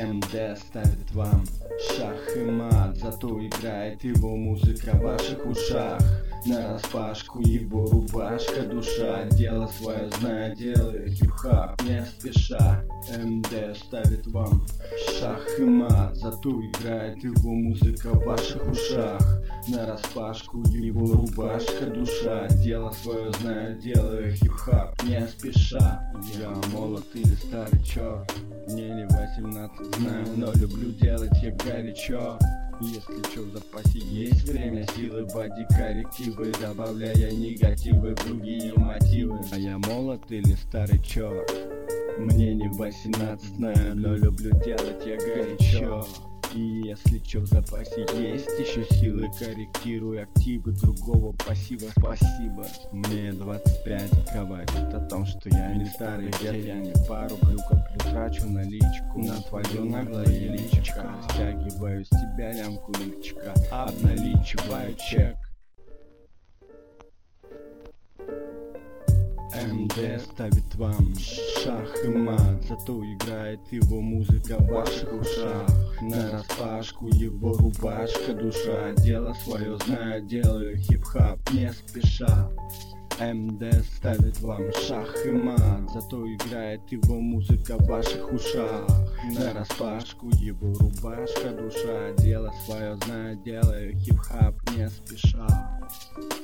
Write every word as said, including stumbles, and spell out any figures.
эм дэ ставит вам шах и мат, зато играет его музыка в ваших ушах. Нараспашку его рубашка, душа, дело свое знает, делает хип-хап не спеша. эм дэ ставит вам шах и мат, зато играет его музыка в ваших ушах. Нараспашку его рубашка, душа, дело свое знает, делает хип-хап не спеша. Я молод или старичок, мне не восемнадцать, знаю, но люблю делать я горячо. Если чё, в запасе есть время, силы, вводи коррективы, добавляя негативы, другие мотивы. А я молод или старичок, мне не восемнадцать, знаю, но люблю делать я горячо. И если чё, в запасе есть еще силы, корректирую активы другого пассива. Спасибо. Мне двадцать пять, говорит о том, что я не старый дед. Я не пару брюков трачу наличку на твое наглое личико. Стягиваю с тебя лямку личика, обналичиваю чек. эм дэ ставит вам шах и мат, зато играет его музыка в ваших ушах. Нараспашку его рубашка, душа, дело свое знает, делаю хип-хап не спеша. эм дэ ставит вам шах и мат, зато играет его музыка в ваших ушах. Нараспашку его рубашка, душа, дело свое знает, делаю хип-хап не спеша.